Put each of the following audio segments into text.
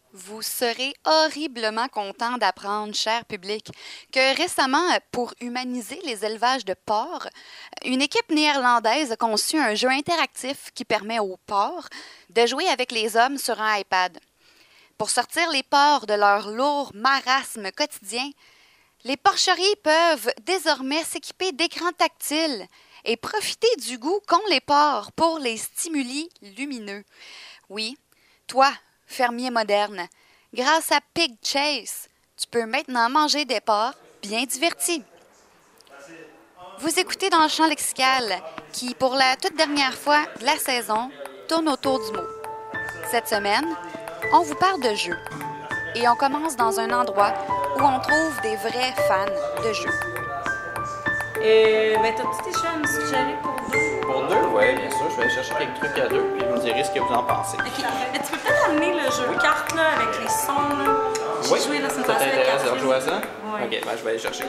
Vous serez horriblement content d'apprendre, cher public, que récemment, pour humaniser les élevages de porcs, une équipe néerlandaise a conçu un jeu interactif qui permet aux porcs de jouer avec les hommes sur un iPad. Pour sortir les porcs de leur lourd marasme quotidien, les porcheries peuvent désormais s'équiper d'écrans tactiles et profiter du goût qu'ont les porcs pour les stimuli lumineux. Oui, toi, fermier moderne, grâce à Pig Chase, tu peux maintenant manger des porcs bien divertis. Vous écoutez dans le champ lexical, qui, pour la toute dernière fois de la saison, tourne autour du mot. Cette semaine, on vous parle de jeux. Et on commence dans un endroit où on trouve des vrais fans de jeux. T'as-tu déjà à me suggérer pour deux? Pour deux, oui, bien sûr. Je vais aller chercher quelques trucs à deux, puis vous me direz ce que vous en pensez. Ok. Mais tu peux peut-être amener le jeu de cartes là, avec les sons. Là. J'ai joué la semaine Ça passée avec t'intéresse de Catherine. rejouer à ça? Ouais. Ok, ben je vais aller chercher.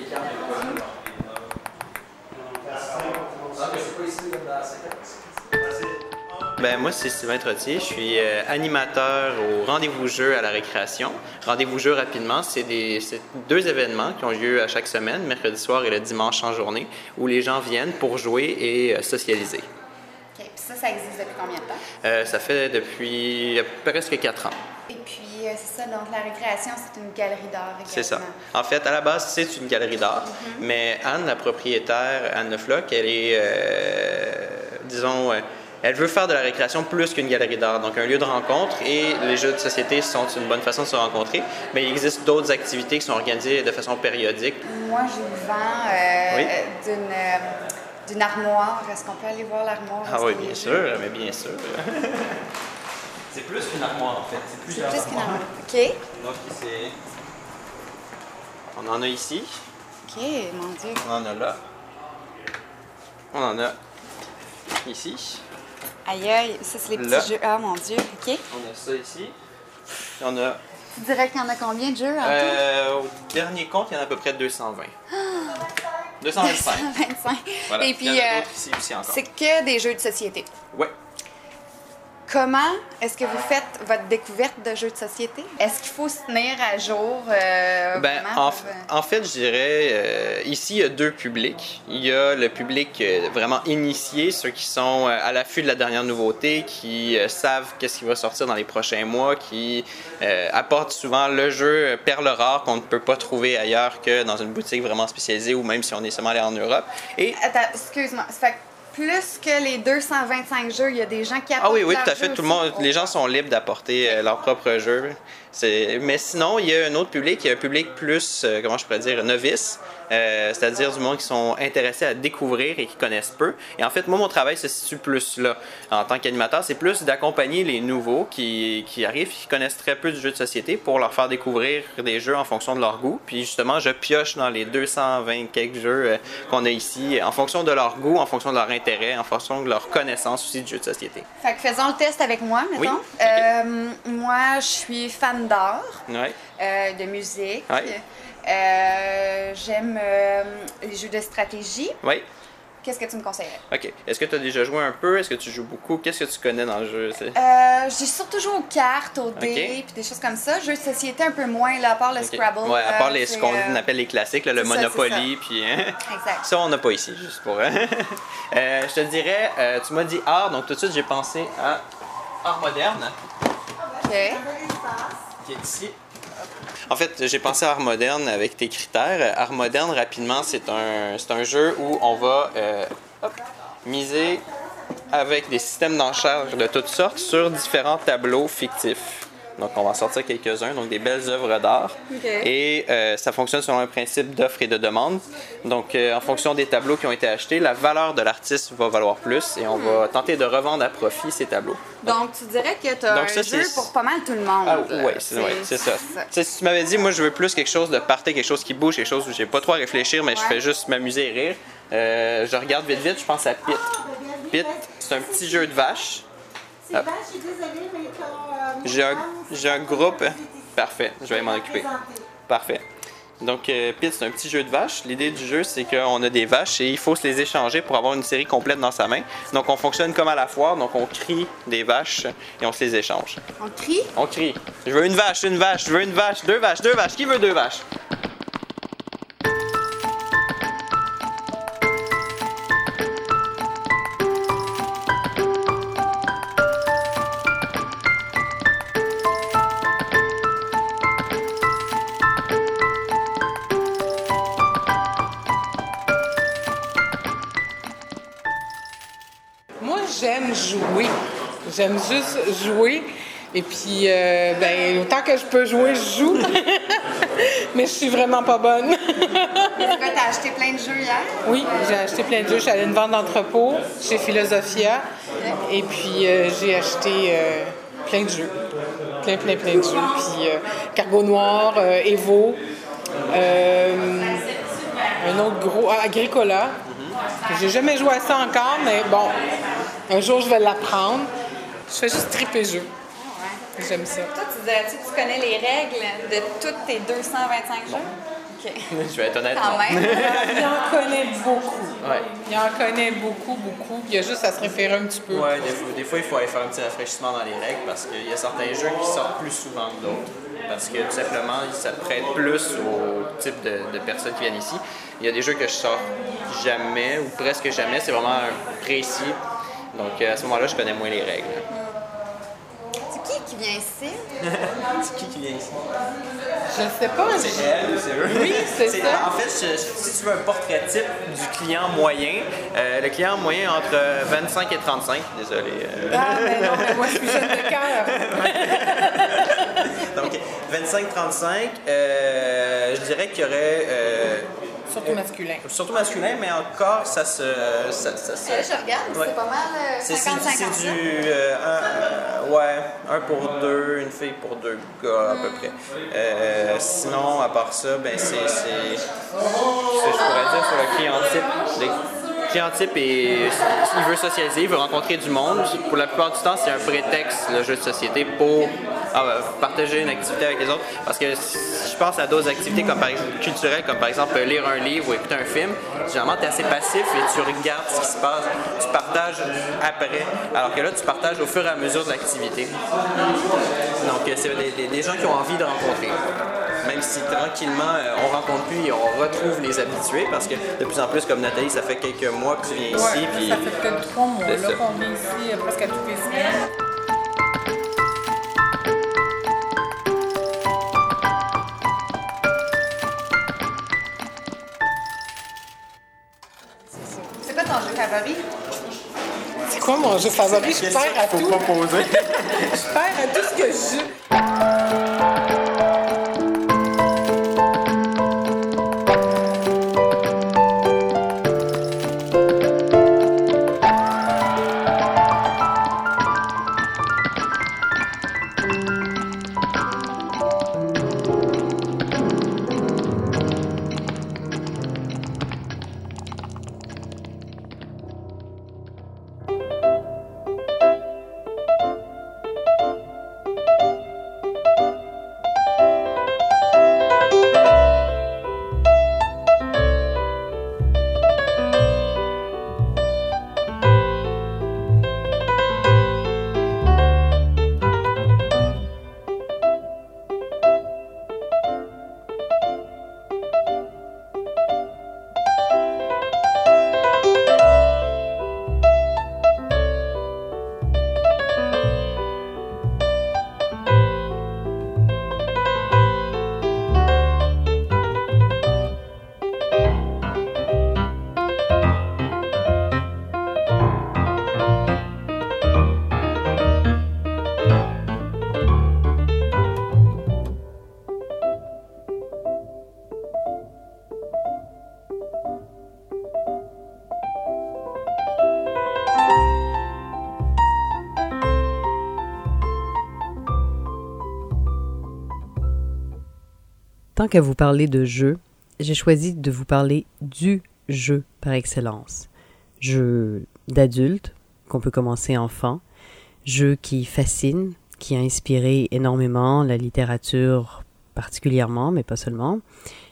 Ben moi, c'est Sylvain Trottier. Je suis animateur au Rendez-vous Jeux à la récréation. Rendez-vous Jeux, rapidement, c'est deux événements qui ont lieu à chaque semaine, mercredi soir et le dimanche en journée, où les gens viennent pour jouer et socialiser. OK. Puis ça existe depuis combien de temps? Ça fait depuis presque 4 ans. Et puis, c'est ça, donc la récréation, c'est une galerie d'art également. C'est ça. En fait, à la base, c'est une galerie d'art, mais Anne, la propriétaire, Anne Lefloc, elle est, elle veut faire de la récréation plus qu'une galerie d'art, donc un lieu de rencontre, et les jeux de société sont une bonne façon de se rencontrer, mais il existe d'autres activités qui sont organisées de façon périodique. Moi, j'ai le vent Oui. d'une armoire. Est-ce qu'on peut aller voir l'armoire? Ah oui, bien sûr, mais bien sûr. C'est plus qu'une armoire, en fait. C'est C'est plus qu'une armoire. OK. Donc, on en a ici, OK, mon Dieu. on en a là, on en a ici, Aïe, aïe, ça, c'est les petits Là. jeux. Ah, mon Dieu. OK. on a ça ici, on a... Tu dirais qu'il y en a combien de jeux en tout? Au dernier compte, il y en a à peu près 220. 225. 125. Voilà. Et puis, il y en a d'autres ici aussi encore. c'est que des jeux de société. Ouais. Comment est-ce que vous faites votre découverte de jeux de société? Est-ce qu'il faut se tenir à jour? vraiment En fait, je dirais, ici, il y a deux publics. Il y a le public vraiment initié, ceux qui sont à l'affût de la dernière nouveauté, qui savent qu'est-ce qui va sortir dans les prochains mois, qui apportent souvent le jeu perle rare qu'on ne peut pas trouver ailleurs que dans une boutique vraiment spécialisée ou même si on est seulement allé en Europe. Et Attends, excuse-moi. Ça fait que plus que les 225 jeux, il y a des gens qui apportent ah oui, leurs tout à fait. jeux Tout le aussi. monde, les gens sont libres d'apporter leur propre jeu. Mais sinon, il y a un autre public, il y a un public plus, comment je pourrais dire, novice, c'est-à-dire du monde qui sont intéressés à découvrir et qui connaissent peu. Et en fait, moi, mon travail se situe plus là. En tant qu'animateur, c'est plus d'accompagner les nouveaux qui arrivent, qui connaissent très peu du jeu de société pour leur faire découvrir des jeux en fonction de leur goût. Puis justement, je pioche dans les 220 quelques jeux qu'on a ici, en fonction de leur goût, en fonction de leur intérêt, en fonction de leur connaissance aussi du jeu de société. Fait que faisons le test avec moi, mettons. Oui, Moi, je suis fan d'art, Ouais. de musique. Ouais. J'aime les jeux de stratégie. Oui. Qu'est-ce que tu me conseillerais? OK. Est-ce que tu as déjà joué un peu? Est-ce que tu joues beaucoup? Qu'est-ce que tu connais dans le jeu? J'ai surtout joué aux cartes, aux dés, puis des choses comme ça. Jeux de société un peu moins, là, à part le OK. Scrabble. Ouais, à part c'est, ce qu'on appelle les classiques, là, le c'est ça, Monopoly, puis... Exact. Ça, on n'a pas ici, juste pour... je te dirais, tu m'as dit art, donc tout de suite, j'ai pensé à art moderne, OK. qui est ici. En fait, j'ai pensé à art moderne avec tes critères. Art moderne, rapidement, c'est un jeu où on va miser avec des systèmes d'enchères de toutes sortes sur différents tableaux fictifs. Donc, on va en sortir quelques-uns, donc des belles œuvres d'art. OK. Et ça fonctionne selon un principe d'offre et de demande. Donc, en fonction des tableaux qui ont été achetés, la valeur de l'artiste va valoir plus et on va tenter de revendre à profit ces tableaux. Donc, tu dirais que tu as Donc, un ça, jeu c'est- pour pas mal tout le monde. Ah là. ouais, c'est ça. Tu sais, si tu m'avais dit, moi, je veux plus quelque chose de party, quelque chose qui bouge, quelque chose où j'ai pas trop à réfléchir, mais je Ouais. fais juste m'amuser et rire, je regarde vite, je pense à Pit. Pit, c'est un petit jeu de vache. C'est vache, je suis désolée, mais J'ai un groupe. Parfait, je vais m'en occuper. Parfait. Donc, Pit, c'est un petit jeu de vaches. L'idée du jeu, c'est qu'on a des vaches et il faut se les échanger pour avoir une série complète dans sa main. Donc, on fonctionne comme à la foire. Donc, on crie des vaches et on se les échange. On crie? On crie. Je veux une vache, je veux une vache, deux vaches, deux vaches. Qui veut deux vaches? Moi, j'aime jouer. J'aime juste jouer. Et puis, autant que je peux jouer, je joue. Mais je suis vraiment pas bonne. Est-ce que tu as acheté plein de jeux hier? Oui, j'ai acheté plein de jeux. Je suis allée à une vente d'entrepôt chez Philosophia. Et puis, j'ai acheté plein de jeux. Plein de jeux. Puis, Cargo Noir, Evo. Un autre gros, Agricola. J'ai jamais joué à ça encore, mais bon, un jour je vais l'apprendre. Je fais juste triper jeu. J'aime ça. Toi, tu connais les règles de tous tes 225 jeux? OK. Je vais être honnête. Quand même. Il en connaît beaucoup. Ouais. Il en connaît beaucoup. Il y a juste à se référer un petit peu. Ouais, des fois, il faut aller faire un petit rafraîchissement dans les règles parce qu'il y a certains jeux qui sortent plus souvent que d'autres. Parce que tout simplement, ça prête plus au type de personnes qui viennent ici. Il y a des jeux que je sors jamais ou presque jamais, c'est vraiment précis. Donc à ce moment-là, je connais moins les règles. C'est qui vient ici? C'est qui vient ici? Je ne sais pas. C'est elle, c'est eux. Oui, c'est ça. En fait, si tu veux un portrait type du client moyen, le client moyen entre 25 et 35, désolé. Ah, mais non, mais moi je suis jeune de cœur. Donc 25-35, je dirais qu'il y aurait... Surtout masculin. Surtout masculin, mais encore, ça se... Je regarde, Ouais. c'est pas mal 50-50. C'est du... un pour deux, une fille pour deux gars, à peu près. Sinon, à part ça, ben c'est ce que je pourrais dire sur le client type. Le client type, il veut socialiser, il veut rencontrer du monde. Pour la plupart du temps, c'est un prétexte, le jeu de société, pour partager une activité avec les autres. Parce que si je pense à d'autres activités comme par exemple culturelles, comme par exemple lire un livre ou écouter un film, généralement, tu es assez passif et tu regardes ce qui se passe. Tu partages après. Alors que là, tu partages au fur et à mesure de l'activité. Donc, c'est des gens qui ont envie de rencontrer. Même si tranquillement, on rencontre plus et on retrouve les habitués. Parce que de plus en plus, comme Nathalie, ça fait quelques mois que tu viens ici. Ouais, puis ça fait peut-être 3 mois là, qu'on vient ici presque à toutes les semaines. C'est quoi ton jeu favori? C'est quoi mon jeu favori? Je perds à tout. pas poser. Je perds à tout ce que je joue. Tant qu'à vous parler de jeu, j'ai choisi de vous parler du jeu par excellence. Jeu d'adulte, qu'on peut commencer enfant, jeu qui fascine, qui a inspiré énormément la littérature particulièrement, mais pas seulement,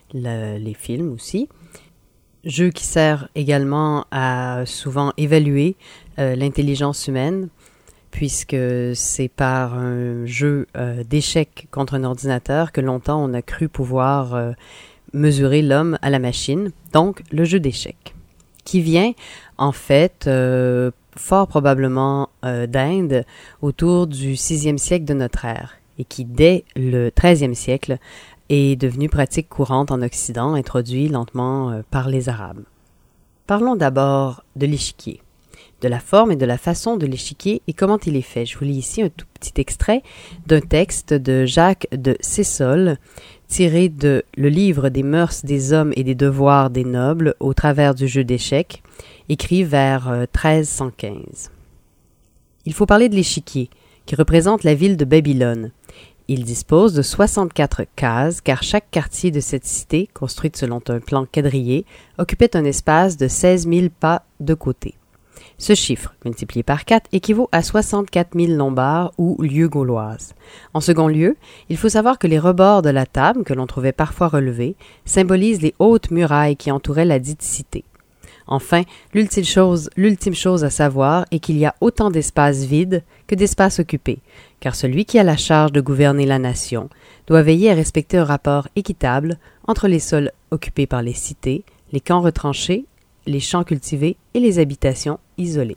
les films aussi. Jeu qui sert également à souvent évaluer l'intelligence humaine, puisque c'est par un jeu d'échecs contre un ordinateur que longtemps on a cru pouvoir mesurer l'homme à la machine, donc le jeu d'échecs, qui vient en fait fort probablement d'Inde autour du 6e siècle de notre ère, et qui dès le 13e siècle est devenu pratique courante en Occident, introduit lentement par les Arabes. Parlons d'abord de l'échiquier, de la forme et de la façon de l'échiquier et comment il est fait. Je vous lis ici un tout petit extrait d'un texte de Jacques de Sessol, tiré de Le livre des mœurs des hommes et des devoirs des nobles au travers du jeu d'échecs, écrit vers 1315. Il faut parler de l'échiquier, qui représente la ville de Babylone. Il dispose de 64 cases, car chaque quartier de cette cité, construite selon un plan quadrillé, occupait un espace de 16 000 pas de côté. Ce chiffre, multiplié par 4, équivaut à 64 000 lombards ou lieues gauloises. En second lieu, il faut savoir que les rebords de la table, que l'on trouvait parfois relevés, symbolisent les hautes murailles qui entouraient la dite cité. Enfin, l'ultime chose à savoir est qu'il y a autant d'espaces vides que d'espaces occupés, car celui qui a la charge de gouverner la nation doit veiller à respecter un rapport équitable entre les sols occupés par les cités, les camps retranchés, les champs cultivés et les habitations isolées.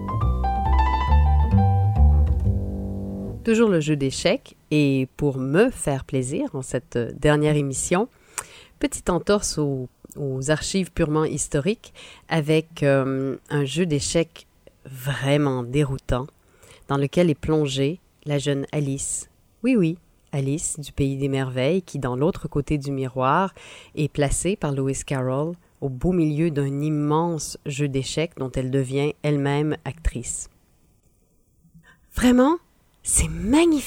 Toujours le jeu d'échecs, et pour me faire plaisir en cette dernière émission, petite entorse aux archives purement historiques avec un jeu d'échecs vraiment déroutant dans lequel est plongée la jeune Alice. Oui, Alice du Pays des Merveilles qui, dans l'autre côté du miroir, est placée par Lewis Carroll au beau milieu d'un immense jeu d'échecs dont elle devient elle-même actrice. « Vraiment, c'est magnifique !»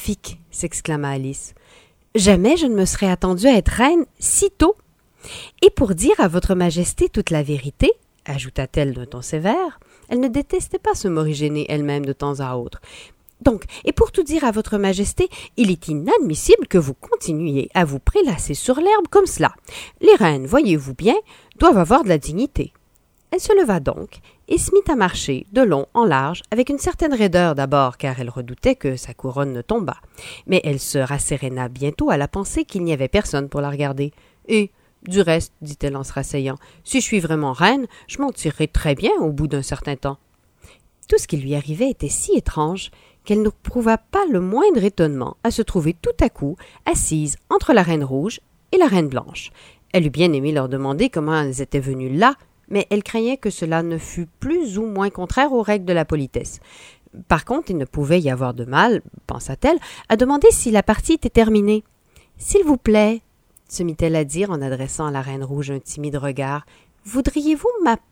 s'exclama Alice. « Jamais je ne me serais attendue à être reine si tôt. Et pour dire à votre majesté toute la vérité, ajouta-t-elle d'un ton sévère, elle ne détestait pas se morigéner elle-même de temps à autre. Donc, et pour tout dire à votre majesté, il est inadmissible que vous continuiez à vous prélasser sur l'herbe comme cela. Les reines, voyez-vous bien, doivent avoir de la dignité. Elle se leva donc et se mit à marcher de long en large, avec une certaine raideur d'abord, car elle redoutait que sa couronne ne tombât. Mais elle se rasséréna bientôt à la pensée qu'il n'y avait personne pour la regarder. Et, du reste, dit-elle en se rasseyant, si je suis vraiment reine, je m'en tirerai très bien au bout d'un certain temps. Tout ce qui lui arrivait était si étrange qu'elle n'éprouva pas le moindre étonnement à se trouver tout à coup assise entre la Reine Rouge et la Reine Blanche. Elle eût bien aimé leur demander comment elles étaient venues là, mais elle craignait que cela ne fût plus ou moins contraire aux règles de la politesse. Par contre, il ne pouvait y avoir de mal, pensa-t-elle, à demander si la partie était terminée. « S'il vous plaît, » se mit-elle à dire en adressant à la Reine Rouge un timide regard, « voudriez-vous m'apprendre » ?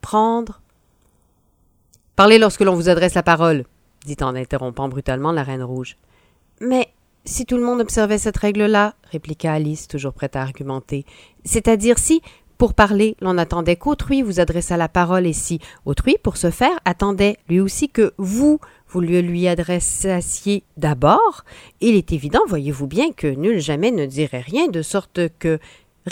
« Parlez lorsque l'on vous adresse la parole, » dit en interrompant brutalement la Reine Rouge. « Mais si tout le monde observait cette règle-là, » répliqua Alice, toujours prête à argumenter, « c'est-à-dire si, pour parler, l'on attendait qu'autrui vous adressât la parole et si, autrui, pour ce faire, attendait lui aussi que vous lui adressassiez d'abord, il est évident, voyez-vous bien, que nul jamais ne dirait rien de sorte que... »« Ridicule !»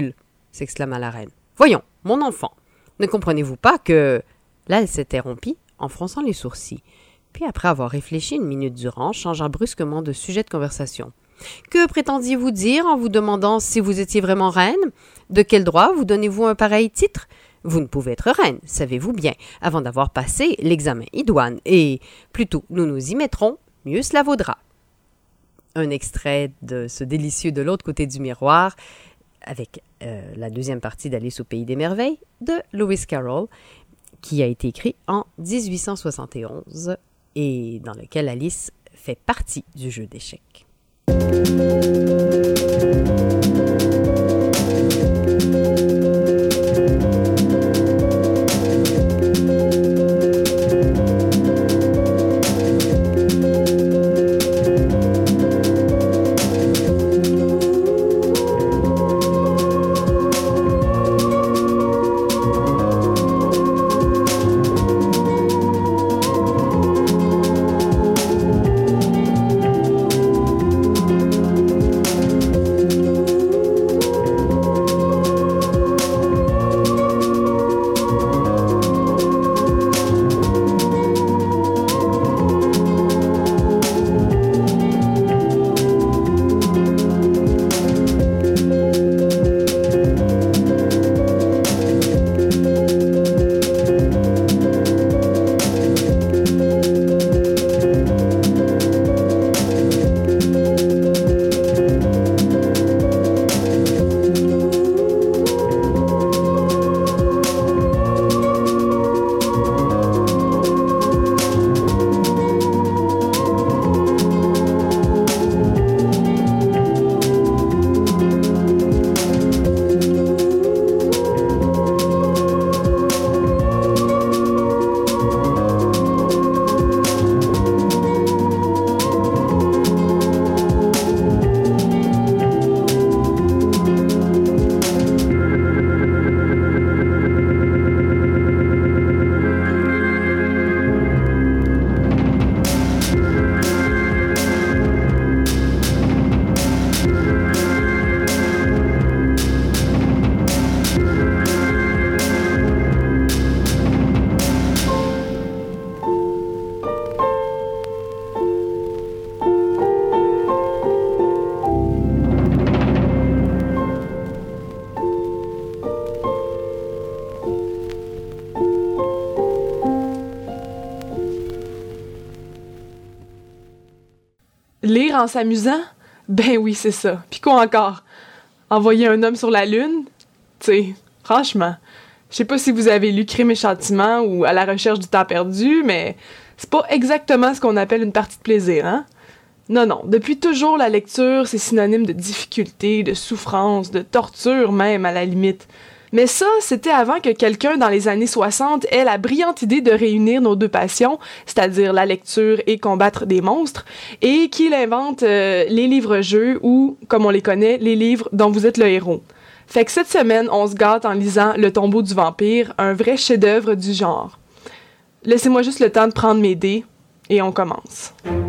s'exclama la reine. « Voyons, mon enfant, ne comprenez-vous pas que... » Là, elle s'interrompit en fronçant les sourcils. Puis, après avoir réfléchi une minute durant, changea brusquement de sujet de conversation. « Que prétendiez-vous dire en vous demandant si vous étiez vraiment reine? De quel droit vous donnez-vous un pareil titre? Vous ne pouvez être reine, savez-vous bien, avant d'avoir passé l'examen idoine, et plus tôt nous nous y mettrons, mieux cela vaudra. » Un extrait de ce délicieux De l'autre côté du miroir, avec la deuxième partie d'Alice au Pays des Merveilles, de Lewis Carroll, qui a été écrit en 1871 et dans lequel Alice fait partie du jeu d'échecs. Lire en s'amusant? Ben oui, c'est ça. Puis quoi encore? Envoyer un homme sur la Lune? Tu sais, franchement, je sais pas si vous avez lu Crime et Châtiment ou À la recherche du temps perdu, mais c'est pas exactement ce qu'on appelle une partie de plaisir, hein? Non, non, depuis toujours, la lecture, c'est synonyme de difficulté, de souffrance, de torture même, à la limite. Mais ça, c'était avant que quelqu'un dans les années 60 ait la brillante idée de réunir nos deux passions, c'est-à-dire la lecture et combattre des monstres, et qu'il invente les livres-jeux ou, comme on les connaît, les livres dont vous êtes le héros. Fait que cette semaine, on se gâte en lisant Le tombeau du vampire, un vrai chef-d'œuvre du genre. Laissez-moi juste le temps de prendre mes dés, et on commence.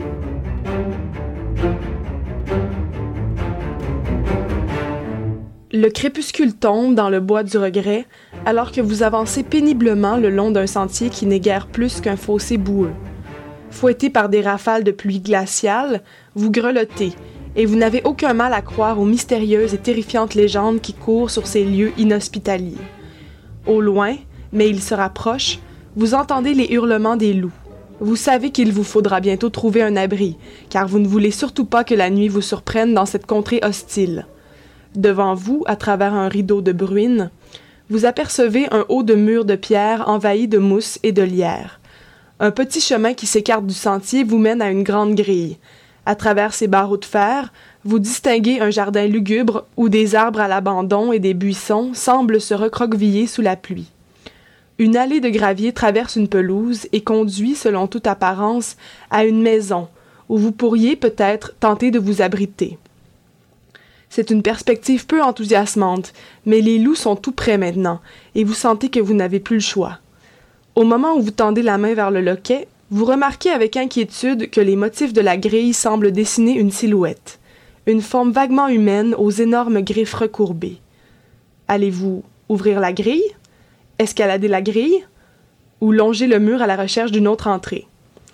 Le crépuscule tombe dans le bois du regret, alors que vous avancez péniblement le long d'un sentier qui n'est guère plus qu'un fossé boueux. Fouetté par des rafales de pluie glaciale, vous grelottez, et vous n'avez aucun mal à croire aux mystérieuses et terrifiantes légendes qui courent sur ces lieux inhospitaliers. Au loin, mais ils se rapprochent, vous entendez les hurlements des loups. Vous savez qu'il vous faudra bientôt trouver un abri, car vous ne voulez surtout pas que la nuit vous surprenne dans cette contrée hostile. Devant vous, à travers un rideau de bruine, vous apercevez un haut de mur de pierre envahi de mousse et de lierre. Un petit chemin qui s'écarte du sentier vous mène à une grande grille. À travers ces barreaux de fer, vous distinguez un jardin lugubre où des arbres à l'abandon et des buissons semblent se recroqueviller sous la pluie. Une allée de gravier traverse une pelouse et conduit, selon toute apparence, à une maison où vous pourriez peut-être tenter de vous abriter. C'est une perspective peu enthousiasmante, mais les loups sont tout près maintenant, et vous sentez que vous n'avez plus le choix. Au moment où vous tendez la main vers le loquet, vous remarquez avec inquiétude que les motifs de la grille semblent dessiner une silhouette, une forme vaguement humaine aux énormes griffes recourbées. Allez-vous ouvrir la grille, escalader la grille, ou longer le mur à la recherche d'une autre entrée?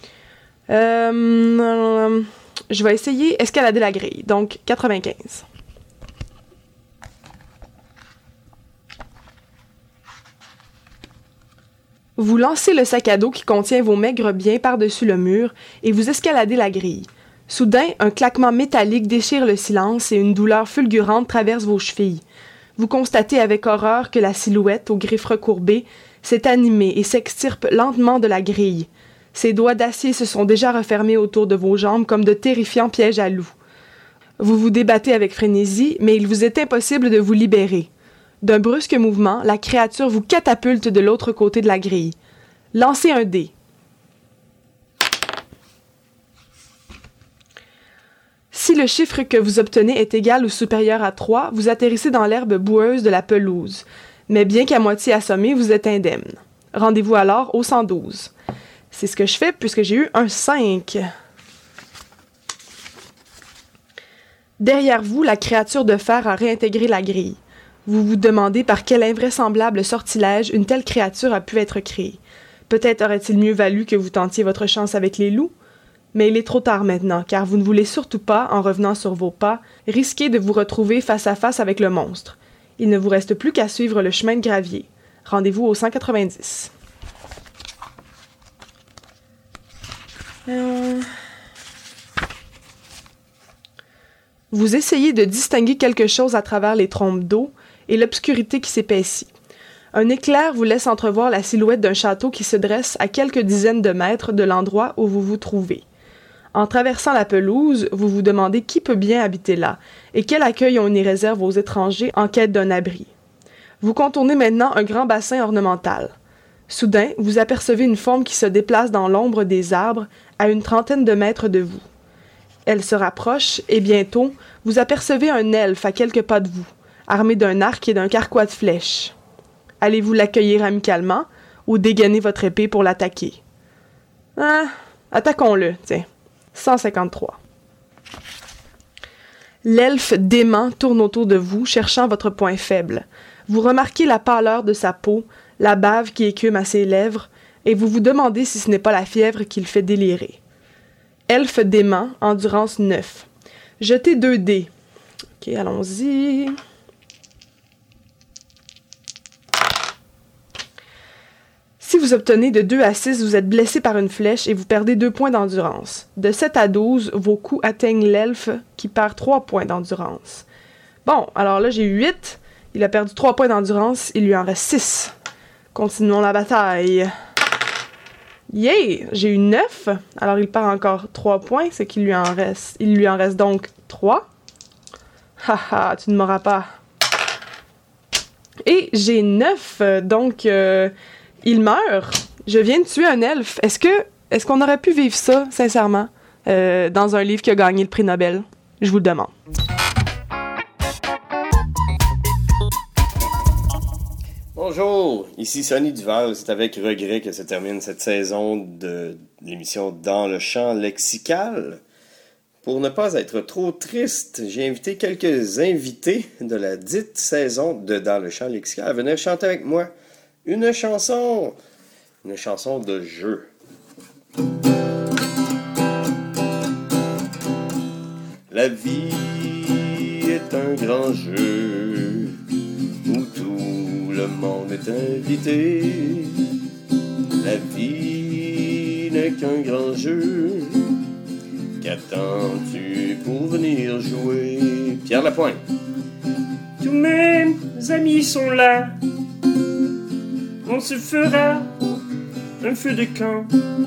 Je vais essayer escalader la grille, donc 95. Vous lancez le sac à dos qui contient vos maigres biens par-dessus le mur et vous escaladez la grille. Soudain, un claquement métallique déchire le silence et une douleur fulgurante traverse vos chevilles. Vous constatez avec horreur que la silhouette, aux griffes recourbées, s'est animée et s'extirpe lentement de la grille. Ses doigts d'acier se sont déjà refermés autour de vos jambes comme de terrifiants pièges à loups. Vous vous débattez avec frénésie, mais il vous est impossible de vous libérer. D'un brusque mouvement, la créature vous catapulte de l'autre côté de la grille. Lancez un dé. Si le chiffre que vous obtenez est égal ou supérieur à 3, vous atterrissez dans l'herbe boueuse de la pelouse. Mais bien qu'à moitié assommé, vous êtes indemne. Rendez-vous alors au 112. C'est ce que je fais puisque j'ai eu un 5. Derrière vous, la créature de fer a réintégré la grille. Vous vous demandez par quel invraisemblable sortilège une telle créature a pu être créée. Peut-être aurait-il mieux valu que vous tentiez votre chance avec les loups, mais il est trop tard maintenant, car vous ne voulez surtout pas, en revenant sur vos pas, risquer de vous retrouver face à face avec le monstre. Il ne vous reste plus qu'à suivre le chemin de gravier. Rendez-vous au 190. Vous essayez de distinguer quelque chose à travers les trompes d'eau et l'obscurité qui s'épaissit. Un éclair vous laisse entrevoir la silhouette d'un château qui se dresse à quelques dizaines de mètres de l'endroit où vous vous trouvez. En traversant la pelouse, vous vous demandez qui peut bien habiter là et quel accueil on y réserve aux étrangers en quête d'un abri. Vous contournez maintenant un grand bassin ornemental. Soudain, vous apercevez une forme qui se déplace dans l'ombre des arbres à une trentaine de mètres de vous. Elle se rapproche et bientôt, vous apercevez un elfe à quelques pas de vous, armé d'un arc et d'un carquois de flèches. Allez-vous l'accueillir amicalement ou dégainer votre épée pour l'attaquer? Attaquons-le, tiens. 153. L'elfe dément tourne autour de vous, cherchant votre point faible. Vous remarquez la pâleur de sa peau, la bave qui écume à ses lèvres, et vous vous demandez si ce n'est pas la fièvre qui le fait délirer. Elfe dément, endurance 9. Jetez 2 dés. Ok, allons-y. Si vous obtenez de 2 à 6, vous êtes blessé par une flèche et vous perdez 2 points d'endurance. De 7 à 12, vos coups atteignent l'elfe qui perd 3 points d'endurance. Bon, alors là, j'ai eu 8. Il a perdu 3 points d'endurance. Il lui en reste 6. Continuons la bataille. Yeah! J'ai eu 9. Alors, il perd encore 3 points. C'est qu'il lui en reste... Il lui en reste donc 3. Haha, tu ne m'auras pas. Et j'ai 9. Donc, il meurt. Je viens de tuer un elfe. Est-ce qu'on aurait pu vivre ça, sincèrement, dans un livre qui a gagné le prix Nobel? Je vous le demande. Bonjour, ici Sonny Duval. C'est avec regret que se termine cette saison de l'émission Dans le champ lexical. Pour ne pas être trop triste, j'ai invité quelques invités de la dite saison de Dans le champ lexical à venir chanter avec moi une chanson de jeu. La vie est un grand jeu où tout le monde est invité. La vie n'est qu'un grand jeu. Qu'attends-tu pour venir jouer? Pierre Lapointe. Tous mes amis sont là. On se fera un feu de camp.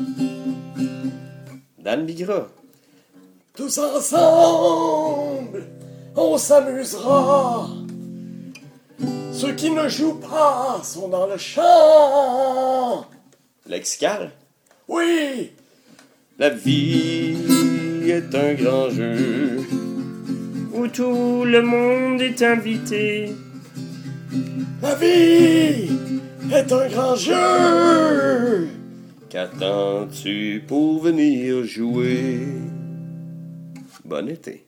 Dan Bigra. Tous ensemble, on s'amusera. Ceux qui ne jouent pas sont dans le champ. Lexical. Oui. La vie est un grand jeu où tout le monde est invité. La vie est un grand jeu. Qu'attends-tu pour venir jouer? Bon été.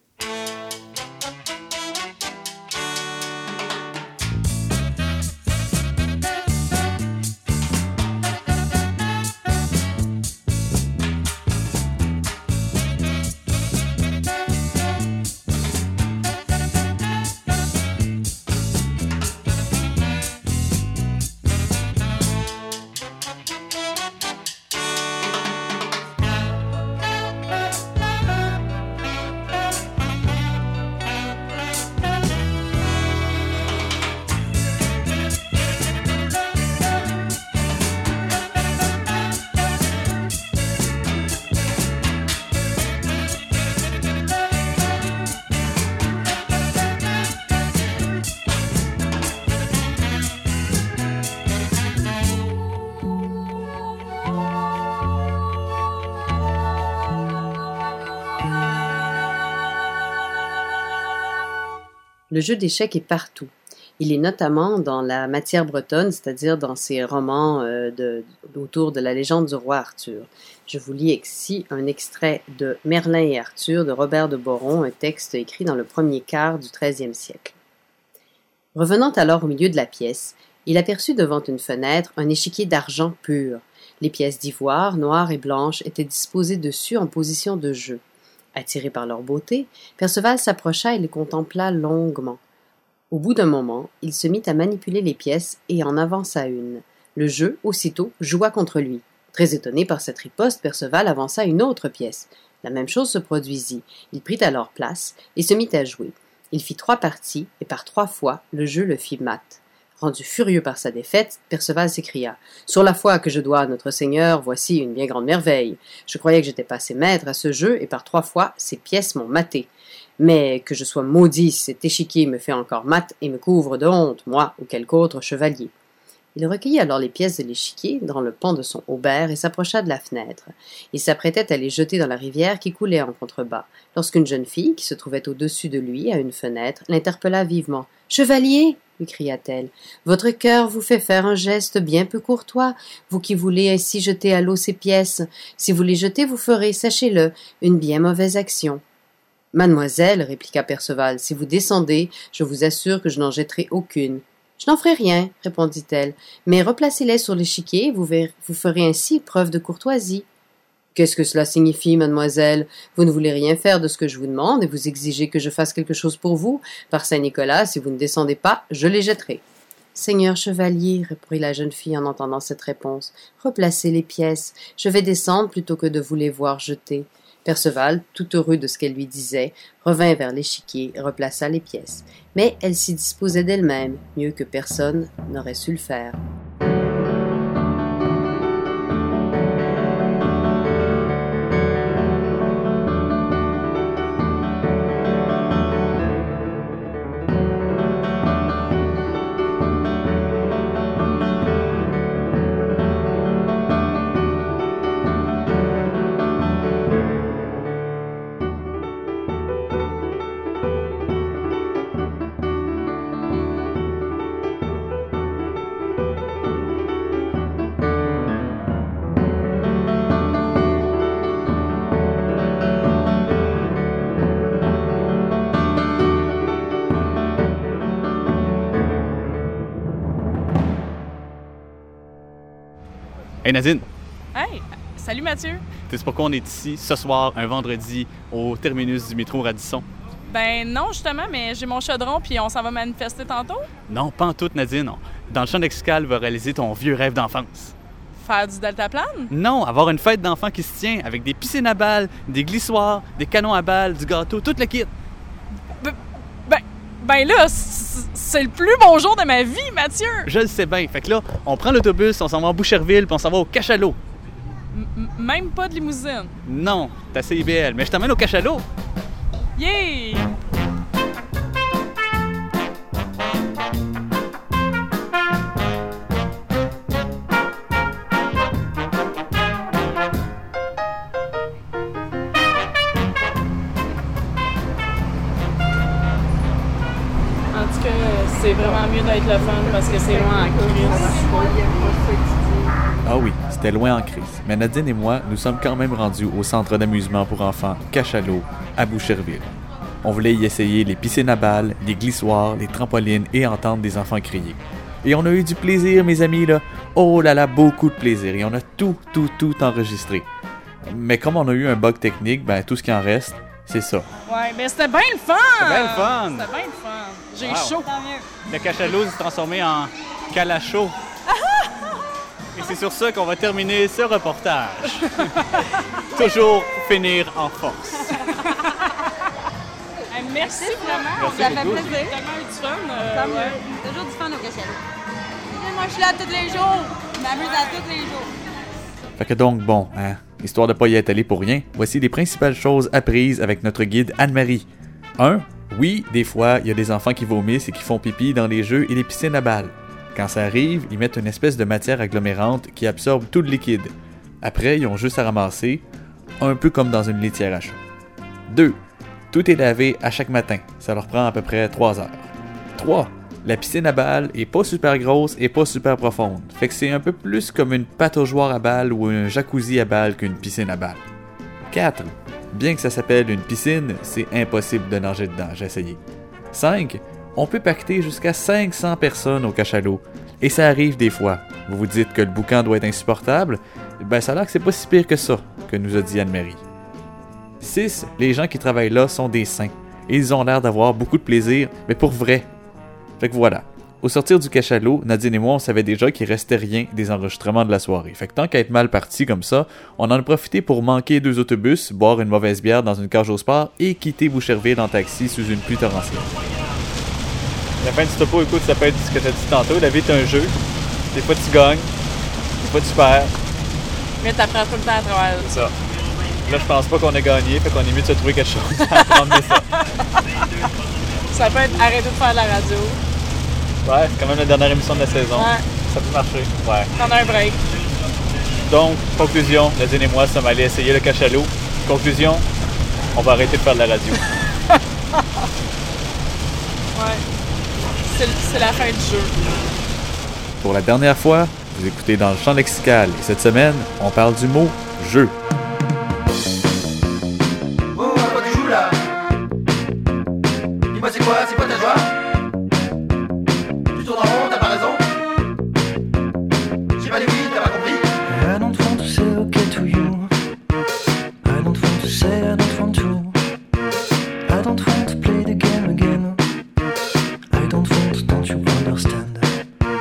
Le jeu d'échecs est partout. Il est notamment dans la matière bretonne, c'est-à-dire dans ces romans autour de la légende du roi Arthur. Je vous lis ici un extrait de Merlin et Arthur de Robert de Boron, un texte écrit dans le premier quart du XIIIe siècle. Revenant alors au milieu de la pièce, il aperçut devant une fenêtre un échiquier d'argent pur. Les pièces d'ivoire, noires et blanches, étaient disposées dessus en position de jeu. Attiré par leur beauté, Perceval s'approcha et les contempla longuement. Au bout d'un moment, il se mit à manipuler les pièces et en avança une. Le jeu, aussitôt, joua contre lui. Très étonné par cette riposte, Perceval avança une autre pièce. La même chose se produisit. Il prit alors place et se mit à jouer. Il fit 3 parties et par 3 fois, le jeu le fit mat. Rendu furieux par sa défaite, Perceval s'écria « Sur la foi que je dois à notre Seigneur, voici une bien grande merveille. Je croyais que j'étais passé maître à ce jeu, et par 3 fois, ces pièces m'ont maté. Mais que je sois maudit, cet échiquier me fait encore mat et me couvre de honte, moi ou quelque autre chevalier. » Il recueillit alors les pièces de l'échiquier dans le pan de son haubert et s'approcha de la fenêtre. Il s'apprêtait à les jeter dans la rivière qui coulait en contrebas, lorsqu'une jeune fille, qui se trouvait au-dessus de lui, à une fenêtre, l'interpella vivement. « Chevalier !» lui cria-t-elle. « Votre cœur vous fait faire un geste bien peu courtois, vous qui voulez ainsi jeter à l'eau ces pièces. Si vous les jetez, vous ferez, sachez-le, une bien mauvaise action. » « Mademoiselle, répliqua Perceval, si vous descendez, je vous assure que je n'en jetterai aucune. »« Je n'en ferai rien, répondit-elle, mais replacez-les sur l'échiquier, vous ferez ainsi preuve de courtoisie. »« Qu'est-ce que cela signifie, mademoiselle? Vous ne voulez rien faire de ce que je vous demande et vous exigez que je fasse quelque chose pour vous. Par Saint-Nicolas, si vous ne descendez pas, je les jetterai. » Seigneur chevalier, reprit la jeune fille en entendant cette réponse, replacez les pièces. Je vais descendre plutôt que de vous les voir jeter. Perceval, tout heureux de ce qu'elle lui disait, revint vers l'échiquier et replaça les pièces. Mais elle s'y disposait d'elle-même, mieux que personne n'aurait su le faire. Hey Nadine! Hey! Salut Mathieu! Tu sais pourquoi on est ici ce soir, un vendredi, au terminus du métro Radisson? Ben non, justement, mais j'ai mon chaudron puis on s'en va manifester tantôt. Non, pas en tout, Nadine. Dans le champ lexical, va réaliser ton vieux rêve d'enfance. Faire du deltaplane? Non, avoir une fête d'enfants qui se tient avec des piscines à balles, des glissoires, des canons à balles, du gâteau, tout le kit. Ben là, c'est le plus beau jour de ma vie, Mathieu! Je le sais bien. Fait que là, on prend l'autobus, on s'en va à Boucherville, puis on s'en va au Cachalot. Même pas de limousine? Non, t'as assez IBL, mais je t'emmène au Cachalot. Yeah! C'est vraiment mieux d'être le fun parce que c'est loin en crise. Ah oui, c'était loin en crise. Mais Nadine et moi, nous sommes quand même rendus au centre d'amusement pour enfants Cachalot, à Boucherville. On voulait y essayer les piscines à balles, les glissoires, les trampolines et entendre des enfants crier. Et on a eu du plaisir, mes amis, là. Oh là là, beaucoup de plaisir. Et on a tout enregistré. Mais comme on a eu un bug technique, ben tout ce qui en reste, c'est ça. Ouais, mais c'était bien le fun! C'était bien le fun! C'était bien le fun. J'ai chaud. Le Cachalot s'est transformé en Calachot. Et c'est sur ça qu'on va terminer ce reportage. Toujours finir en force. Merci vraiment. Merci ça beaucoup. fait plaisir. Tellement eu du fun. Toujours du fun au Cachalot. Moi, je suis là tous les jours. Je m'amuse à tous les jours. Fait que donc, bon, histoire de pas y être allé pour rien, voici les principales choses apprises avec notre guide Anne-Marie. 1. Oui, des fois, il y a des enfants qui vomissent et qui font pipi dans les jeux et les piscines à balles. Quand ça arrive, ils mettent une espèce de matière agglomérante qui absorbe tout le liquide. Après, ils ont juste à ramasser, un peu comme dans une litière à chat. 2. Tout est lavé à chaque matin. Ça leur prend à peu près 3 heures. 3. La piscine à balles est pas super grosse et pas super profonde. Fait que c'est un peu plus comme une pataugeoire à balles ou un jacuzzi à balles qu'une piscine à balles. 4. Bien que ça s'appelle une piscine, c'est impossible de nager dedans, j'ai essayé. 5. On peut pacter jusqu'à 500 personnes au Cachalot. Et ça arrive des fois. Vous vous dites que le boucan doit être insupportable? Ben ça a l'air que c'est pas si pire que ça, que nous a dit Anne-Marie. 6. Les gens qui travaillent là sont des saints. Et ils ont l'air d'avoir beaucoup de plaisir, mais pour vrai. Fait que voilà. Au sortir du Cachalot, Nadine et moi, on savait déjà qu'il restait rien des enregistrements de la soirée. Fait que tant qu'à être mal parti comme ça, on en a profité pour manquer 2 autobus, boire une mauvaise bière dans une cage au sport et quitter Boucherville en taxi sous une pluie torrentielle. La fin du topo, écoute, ça peut être ce que tu as dit tantôt. La vie est un jeu. Des fois, tu gagnes. Des fois, tu perds. Mais t'apprends tout le temps à travers ça. Là, je pense pas qu'on a gagné, fait qu'on est mieux de se trouver quelque chose à apprendre de ça. Ça peut être arrêter de faire de la radio. Ouais, c'est quand même la dernière émission de la saison. Ouais. Ça peut marcher. Ouais. Prendre un break. Donc, conclusion, Nadine et moi sommes allés essayer le Cachalot. Conclusion, on va arrêter de faire de la radio. Ouais. C'est la fin du jeu. Pour la dernière fois, vous écoutez dans le champ lexical et cette semaine, on parle du mot « jeu ». Oh, à quoi tu joues là? Dis-moi c'est quoi ta joie? Tu tournes en rond, t'as pas raison? J'ai pas dit oui, t'as pas compris? I don't want to say okay to you. I don't want to say I don't want to. I don't want to play the game again. I don't want, don't you understand?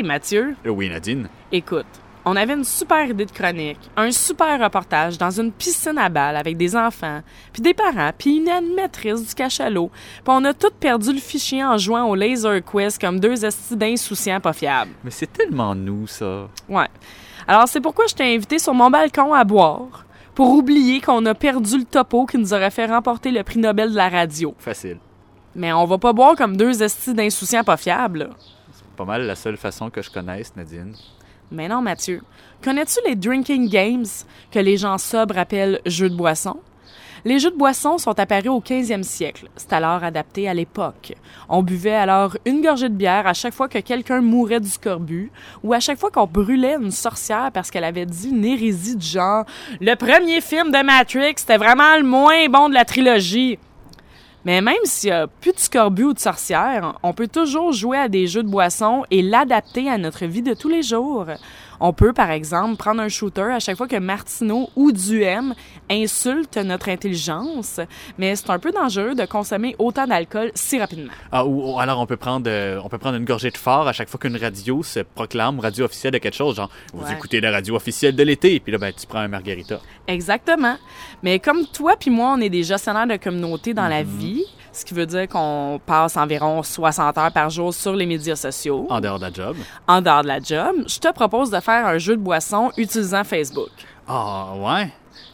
Mathieu. Oui, Nadine. Écoute, on avait une super idée de chronique, un super reportage dans une piscine à balles avec des enfants, puis des parents, puis une animatrice du cachalot. Puis on a tous perdu le fichier en jouant au Laser Quiz comme deux estis d'insouciants pas fiables. Mais c'est tellement nous, ça. Ouais. Alors c'est pourquoi je t'ai invité sur mon balcon à boire, pour oublier qu'on a perdu le topo qui nous aurait fait remporter le prix Nobel de la radio. Facile. Mais on va pas boire comme deux estis d'insouciants pas fiables, là. C'est pas mal la seule façon que je connaisse, Nadine. Mais non, Mathieu. Connais-tu les drinking games que les gens sobres appellent jeux de boisson? Les jeux de boisson sont apparus au 15e siècle. C'est alors adapté à l'époque. On buvait alors une gorgée de bière à chaque fois que quelqu'un mourait du scorbut ou à chaque fois qu'on brûlait une sorcière parce qu'elle avait dit une hérésie du genre « Le premier film de Matrix, c'était vraiment le moins bon de la trilogie ». Mais même s'il n'y a plus de scorbut ou de sorcière, on peut toujours jouer à des jeux de boisson et l'adapter à notre vie de tous les jours. On peut, par exemple, prendre un shooter à chaque fois que Martineau ou Duhem insultent notre intelligence, mais c'est un peu dangereux de consommer autant d'alcool si rapidement. Ah, ou alors on peut prendre une gorgée de fort à chaque fois qu'une radio se proclame radio officielle de quelque chose, genre « Vous écoutez la radio officielle de l'été », puis là, ben, tu prends un margarita. Exactement. Mais comme toi puis moi, on est des gestionnaires de communauté dans la vie, ce qui veut dire qu'on passe environ 60 heures par jour sur les médias sociaux. En dehors de la job. En dehors de la job. Je te propose de faire un jeu de boisson utilisant Facebook. Ah, ouais?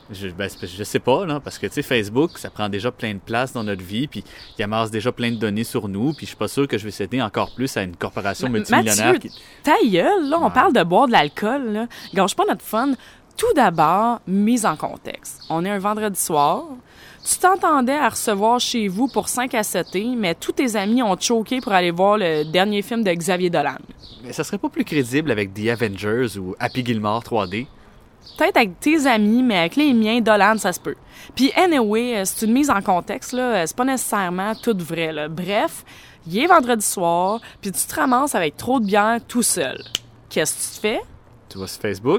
Je sais pas, là, parce que, tu sais, Facebook, ça prend déjà plein de place dans notre vie, puis il amasse déjà plein de données sur nous, puis je suis pas sûr que je vais céder encore plus à une corporation multimillionnaire. Mathieu, ta gueule, là, on parle de boire de l'alcool, là. Gâche pas notre fun. Tout d'abord, mise en contexte. On est un vendredi soir. Tu t'entendais à recevoir chez vous pour 5 à 7, mais tous tes amis ont choqué pour aller voir le dernier film de Xavier Dolan. Mais ça serait pas plus crédible avec The Avengers ou Happy Gilmore 3D? Peut-être avec tes amis, mais avec les miens, Dolan, ça se peut. Puis anyway, c'est une mise en contexte, là, c'est pas nécessairement tout vrai, là. Bref, il est vendredi soir, puis tu te ramasses avec trop de bière tout seul. Qu'est-ce que tu fais? Tu vas sur Facebook?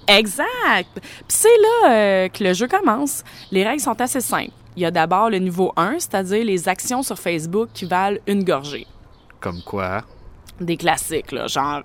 Exact! Puis c'est là que le jeu commence. Les règles sont assez simples. Il y a d'abord le niveau 1, c'est-à-dire les actions sur Facebook qui valent une gorgée. Comme quoi? Des classiques, là, genre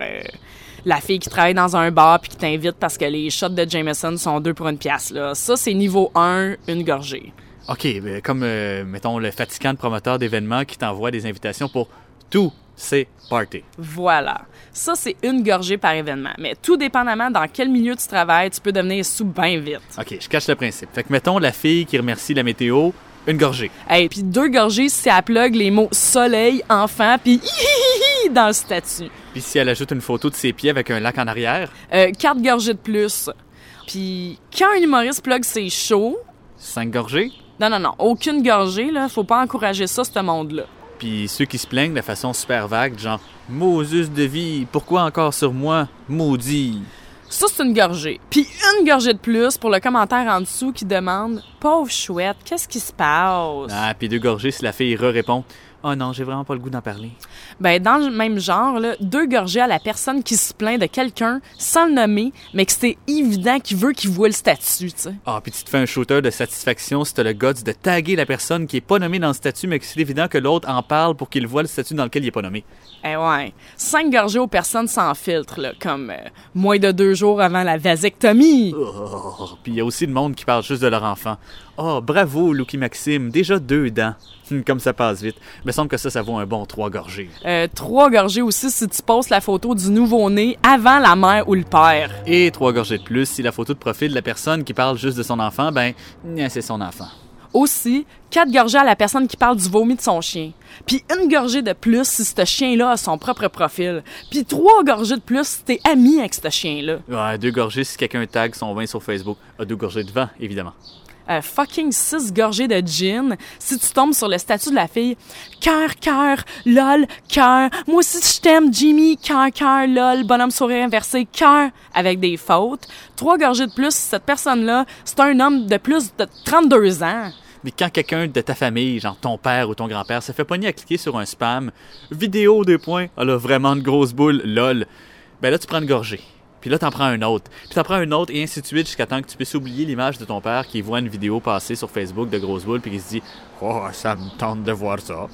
la fille qui travaille dans un bar puis qui t'invite parce que les shots de Jameson sont 2 pour 1 pièce, là. Ça, c'est niveau 1, une gorgée. OK, comme, mettons, le fatigant de promoteur d'événements qui t'envoie des invitations pour tous ces parties. Voilà. Ça, c'est une gorgée par événement. Mais tout dépendamment dans quel milieu tu travailles, tu peux devenir sous bien vite. OK, je cache le principe. Fait que, mettons, la fille qui remercie la météo, une gorgée. Hey, puis 2 gorgées si elle plug les mots « soleil »,« enfant » puis « hihihi » dans le statut. Puis si elle ajoute une photo de ses pieds avec un lac en arrière? 4 gorgées de plus. Puis quand un humoriste plug ses shows... 5 gorgées? Non. Aucune gorgée, là. Faut pas encourager ça, ce monde-là. Puis ceux qui se plaignent de façon super vague, genre « Moses de vie, pourquoi encore sur moi? Maudit! » Ça, c'est une gorgée. Puis une gorgée de plus pour le commentaire en dessous qui demande « Pauvre chouette, qu'est-ce qui se passe? » Ah, puis 2 gorgées si la fille répond « Oh non, j'ai vraiment pas le goût d'en parler. » Ben, dans le même genre, là, 2 gorgées à la personne qui se plaint de quelqu'un sans le nommer, mais que c'est évident qu'il veut qu'il voit le statut, tu sais. Ah, puis tu te fais un shooter de satisfaction si t'as le guts de taguer la personne qui est pas nommée dans le statut, mais que c'est évident que l'autre en parle pour qu'il voit le statut dans lequel il est pas nommé. Eh ouais. 5 gorgées aux personnes sans filtre, là, comme moins de 2 jours avant la vasectomie. Oh, puis il y a aussi le monde qui parle juste de leur enfant. Oh, bravo, Lucky Maxime, déjà 2 dents. Comme ça passe vite. Il me semble que ça vaut un bon 3 gorgées. 3 gorgées aussi si tu postes la photo du nouveau-né avant la mère ou le père. Et 3 gorgées de plus si la photo de profil de la personne qui parle juste de son enfant, ben, c'est son enfant. Aussi, 4 gorgées à la personne qui parle du vomi de son chien. Puis une gorgée de plus si ce chien-là a son propre profil. Puis 3 gorgées de plus si t'es ami avec ce chien-là. Ouais, 2 gorgées si quelqu'un tag son vin sur Facebook. 2 gorgées de vin, évidemment. Fucking 6 gorgées de gin si tu tombes sur le statut de la fille. Cœur, cœur, lol, cœur. Moi aussi je t'aime, Jimmy. Cœur, cœur, lol, bonhomme sourire inversé, cœur. Avec des fautes. 3 gorgées de plus si cette personne-là, c'est un homme de plus de 32 ans. Mais quand quelqu'un de ta famille, genre ton père ou ton grand-père, se fait pogner à cliquer sur un spam, vidéo, 2 points, elle a vraiment de grosses boules, lol, ben là tu prends une gorgée. Puis là, t'en prends un autre. Puis t'en prends un autre, et ainsi de suite, jusqu'à temps que tu puisses oublier l'image de ton père qui voit une vidéo passer sur Facebook de grosses boules, puis qui se dit « Oh, ça me tente de voir ça. »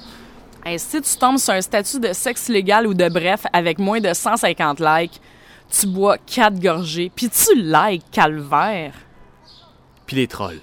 Hey, si tu tombes sur un statut de sexe illégal ou de bref avec moins de 150 likes, tu bois 4 gorgées, puis tu likes, calvaire. Puis les trolls.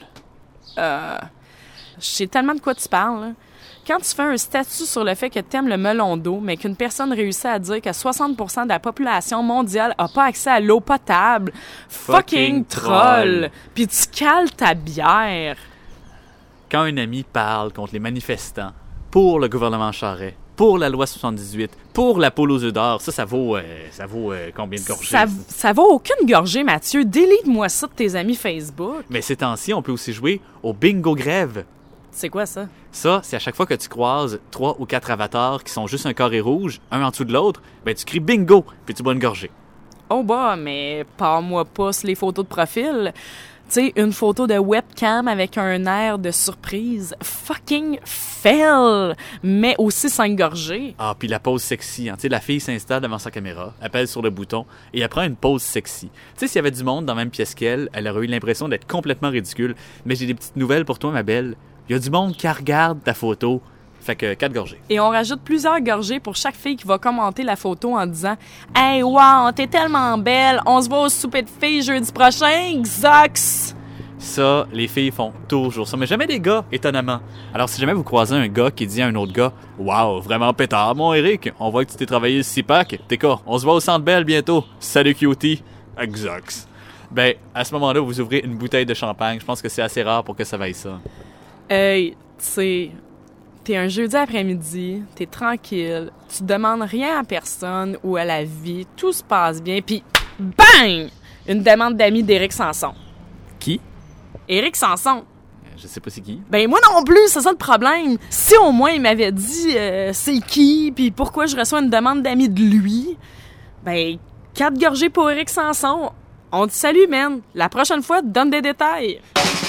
Je sais tellement de quoi tu parles, là. Quand tu fais un statut sur le fait que t'aimes le melon d'eau, mais qu'une personne réussit à dire que 60% de la population mondiale a pas accès à l'eau potable, fucking troll! Puis tu cales ta bière. Quand un ami parle contre les manifestants, pour le gouvernement Charest, pour la loi 78, pour la poule aux œufs d'or, ça vaut combien de gorgées? Ça vaut aucune gorgée, Mathieu. Délite-moi ça de tes amis Facebook. Mais ces temps-ci, on peut aussi jouer au bingo grève. C'est quoi ça? Ça, c'est à chaque fois que tu croises 3 ou 4 avatars qui sont juste un carré rouge, un en dessous de l'autre, ben tu cries bingo, puis tu bois une gorgée. Oh bah, mais parle-moi pas sur les photos de profil. Tu sais, une photo de webcam avec un air de surprise. Fucking fail! Mais aussi 5 gorgées. Ah, puis la pose sexy. Hein. Tu sais, la fille s'installe devant sa caméra, elle pèse sur le bouton et elle prend une pose sexy. Tu sais, s'il y avait du monde dans la même pièce qu'elle, elle aurait eu l'impression d'être complètement ridicule. Mais j'ai des petites nouvelles pour toi, ma belle. Il y a du monde qui regarde ta photo. Fait que 4 gorgées. Et on rajoute plusieurs gorgées pour chaque fille qui va commenter la photo en disant « Hey, wow, t'es tellement belle! On se voit au souper de filles jeudi prochain! Xox! » Ça, les filles font toujours ça, mais jamais des gars, étonnamment. Alors, si jamais vous croisez un gars qui dit à un autre gars « Wow, vraiment pétard, mon Eric! On voit que tu t'es travaillé le 6-pack. T'es quoi? On se voit au Centre Bell bientôt. Salut, cutie! » Xox. Ben, à ce moment-là, vous ouvrez une bouteille de champagne. Je pense que c'est assez rare pour que ça vaille ça. Hey, tu sais, t'es un jeudi après-midi, t'es tranquille, tu demandes rien à personne ou à la vie, tout se passe bien, puis bang! Une demande d'amis d'Éric Sanson. Qui? Éric Sanson. Je sais pas c'est qui. Ben moi non plus, c'est ça le problème. Si au moins il m'avait dit c'est qui, puis pourquoi je reçois une demande d'amis de lui, ben 4 gorgées pour Éric Sanson. On te salue, man. La prochaine fois, donne des détails.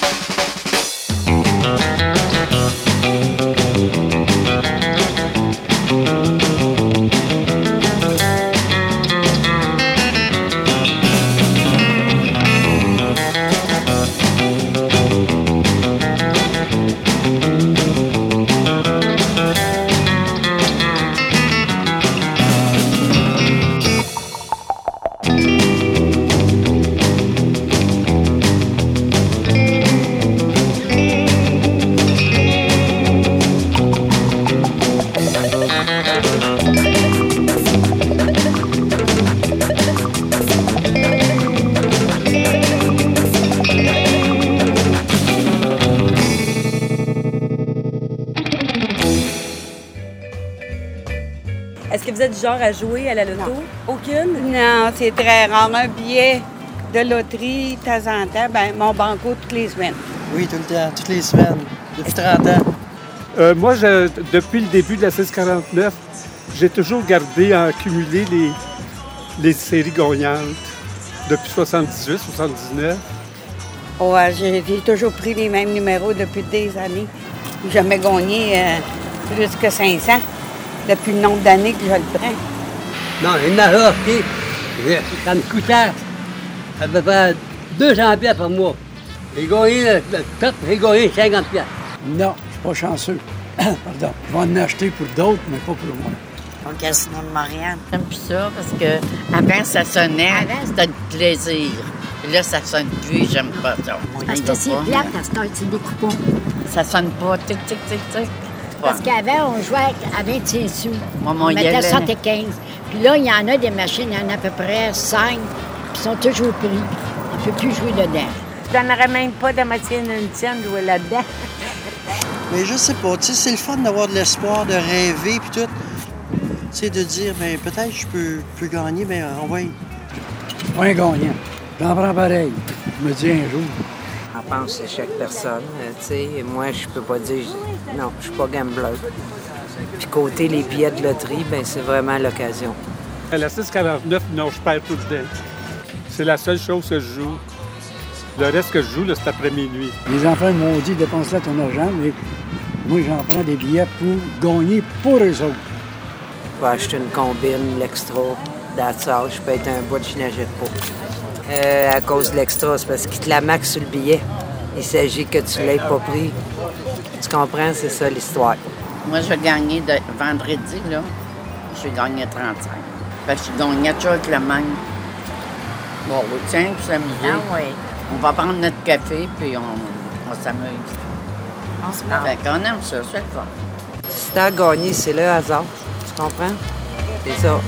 Est-ce que vous êtes du genre à jouer à la loto? Non. Aucune? Non, c'est très rare. Un billet de loterie, de temps en temps, ben mon banco toutes les semaines. Oui, tout le temps, toutes les semaines, depuis 30 ans. Moi, depuis le début de la 649, j'ai toujours gardé, accumulé les séries gagnantes depuis 78, 79. Ouais, j'ai toujours pris les mêmes numéros depuis des années. J'ai jamais gagné plus que 500 depuis le nombre d'années que je le prends. Non, il m'a offert. Ça me coûtait à peu près 200 piastres par mois. J'ai gagné le top, j'ai gagné 50 piastres. Non, je suis pas chanceux. Pardon. Je vais en acheter pour d'autres, mais pas pour moi. Au casino de Montréal. J'aime plus ça parce que avant ça sonnait, c'était du plaisir. Puis là, ça sonne plus, j'aime pas ça. Parce que c'est plate, parce que c'est des coupons. Ça sonne pas, tic, tic, tic, tic. Parce qu'avant, on jouait à 25 sous. Maman, on mettait 75. Puis là, il y en a des machines, il y en a à peu près 5 qui sont toujours pris. On ne peut plus jouer dedans. Je donnerais même pas de moitié d'une tienne jouer là-dedans. Mais je sais pas, tu sais, c'est le fun d'avoir de l'espoir, de rêver, puis tout. Tu sais, de dire, ben peut-être je peux gagner, mais on va y... Pas un gagnant. J'en prends pareil. Je me dis un jour. On pense à chaque personne, tu sais. Moi, je peux pas dire... Non, je suis pas gambler. Puis côté les billets de loterie, ben c'est vraiment l'occasion. À la 649, non, je perds tout le temps. C'est la seule chose que je joue. Le reste que je joue, là, c'est après minuit. Les enfants m'ont dit dépense là ton argent, mais moi, j'en prends des billets pour gagner pour eux autres. Je vais acheter une combine, l'extra, that's all. Je peux être un bout, je n'achète pas. À cause de l'extra, c'est parce qu'il te la max sur le billet. Il s'agit que tu l'aies pas pris. Tu comprends? C'est ça l'histoire. Moi, j'ai gagné vendredi, là. J'ai gagné 35. Fait que je gagnais toujours avec le même. Bon, tiens, puis s'amuser. Ah oui. On va prendre notre café, puis on s'amuse. On se marre. Fait qu'on aime ça, c'est le fun. Si t'as gagné, c'est le hasard. Tu comprends? C'est ça.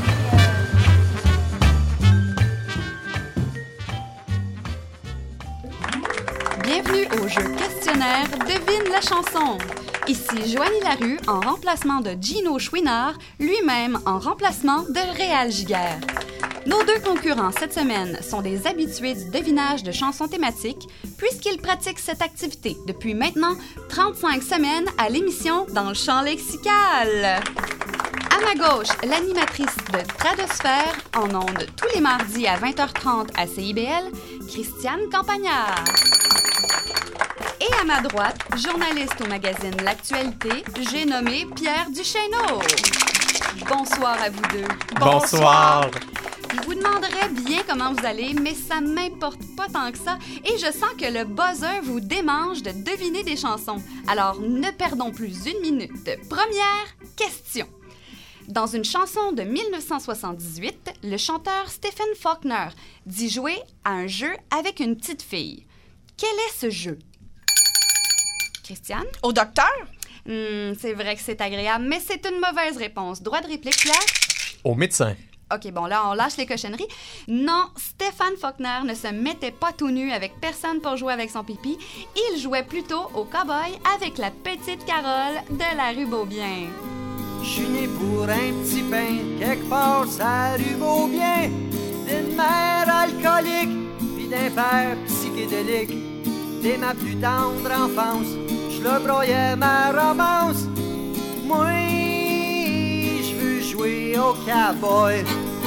Bienvenue au jeu questionnaire Devine la chanson. Ici Joanie Larue en remplacement de Gino Chouinard, lui-même en remplacement de Réal Giguère. Nos deux concurrents cette semaine sont des habitués du devinage de chansons thématiques puisqu'ils pratiquent cette activité depuis maintenant 35 semaines à l'émission Dans le champ lexical. À ma gauche, l'animatrice de Stratosphère en ondes tous les mardis à 20h30 à CIBL, Christiane Campagnard. Et à ma droite, journaliste au magazine L'Actualité, j'ai nommé Pierre Duchesneau. Bonsoir à vous deux. Bonsoir. Je vous demanderais bien comment vous allez, mais ça m'importe pas tant que ça et je sens que le buzzer vous démange de deviner des chansons. Alors, ne perdons plus une minute. Première question. Dans une chanson de 1978, le chanteur Stephen Faulkner dit jouer à un jeu avec une petite fille. Quel est ce jeu? Christiane? Au docteur? C'est vrai que c'est agréable, mais c'est une mauvaise réponse. Droit de réplique, Pierre? Au médecin. OK, bon, là, on lâche les cochonneries. Non, Stephen Faulkner ne se mettait pas tout nu avec personne pour jouer avec son pipi. Il jouait plutôt au cow-boy avec la petite Carole de la rue Beaubien. Je suis né pour un petit pain, quelque part ça rue Beaubien, d'une mère alcoolique, puis d'un père psychédélique. Dès ma plus tendre enfance, je le broyais ma romance. Moi, je veux jouer au cowboy.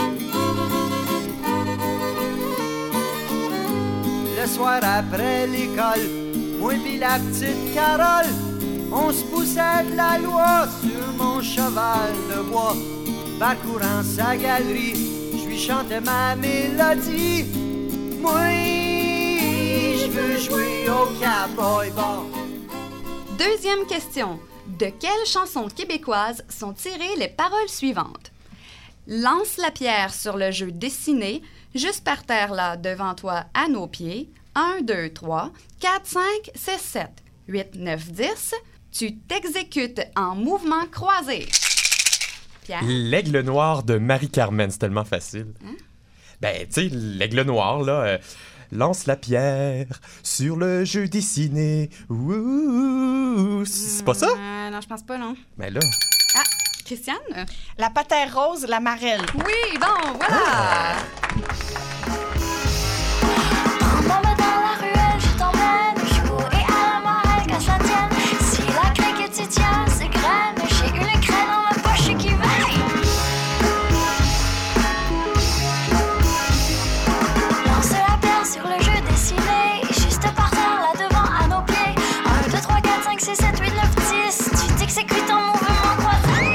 Le soir après l'école, moi pis la petite Carole, on se poussait de la loi sur mon cheval de bois. Parcourant sa galerie, je lui chantais ma mélodie. Moi, je veux jouer au cowboy. Bon. Deuxième question. De quelle chanson québécoise sont tirées les paroles suivantes? Lance la pierre sur le jeu dessiné, juste par terre là, devant toi, à nos pieds. 1, 2, 3, 4, 5, 6, 7, 8, 9, 10. Tu t'exécutes en mouvement croisé. Pierre? L'aigle noir de Marie-Carmen, c'est tellement facile. Hein? Ben, tu sais, l'aigle noir, là, lance la pierre sur le jeu dessiné. Ouh, c'est pas ça? Non, je pense pas, non. Ben là... Ah, Christiane? La patère rose, la marelle. Oui, bon, voilà! Dans la ruelle, je t'emmène, je cours et à la marelle qu'à ça tienne. Si la craie que tu tiens, c'est graine, j'ai une craie dans ma poche qui veille. Lance la pierre sur le jeu dessiné, juste par terre là devant à nos pieds. 1, 2, 3, 4, 5, 6, 7, 8, 9, 10. Tu t'exécutes en mouvement croisé.